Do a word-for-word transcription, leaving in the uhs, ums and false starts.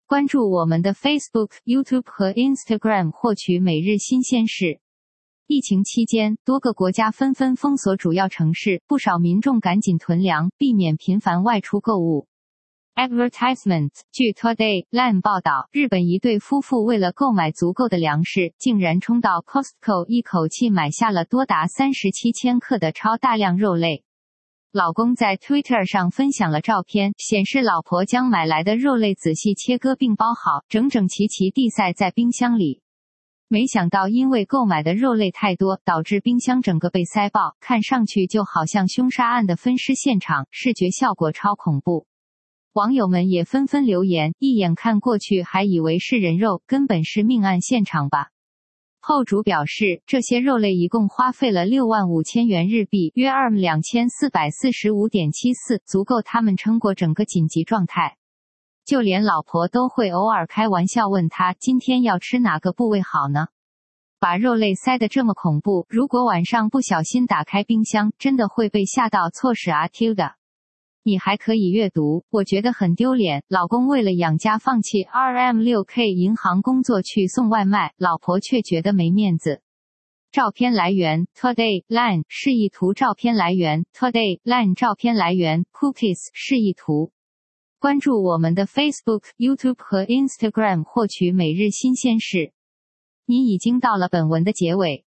关注我们的 Facebook、YouTube 和 Instagram 获取每日新鲜事。疫情期间，多个国家纷纷封锁主要城市，不少民众赶紧囤粮，避免频繁外出购物。Advertisement 据 Today、Line 报道，日本一对夫妇为了购买足够的粮食，竟然冲到 Costco 一口气买下了多达三十七千克的超大量肉类。老公在 Twitter 上分享了照片，显示老婆将买来的肉类仔细切割并包好，整整齐齐地塞在冰箱里。没想到因为购买的肉类太多，导致冰箱整个被塞爆，看上去就好像凶杀案的分尸现场，视觉效果超恐怖。网友们也纷纷留言，一眼看过去还以为是人肉，根本是命案现场吧。后主表示，这些肉类一共花费了六万五千元日币，约 二万两千四百四十五点七四，足够他们撑过整个紧急状态。就连老婆都会偶尔开玩笑问他，今天要吃哪个部位好呢？把肉类塞得这么恐怖，如果晚上不小心打开冰箱，真的会被吓到错使啊 Tilda。你还可以阅读，我觉得很丢脸，老公为了养家放弃 二万六千 银行工作去送外卖，老婆却觉得没面子。照片来源 Today、Line 示意图照片来源 Today、Line 照片来源 Cookies 示意图。关注我们的 Facebook、YouTube 和 Instagram 获取每日新鲜事。你已经到了本文的结尾。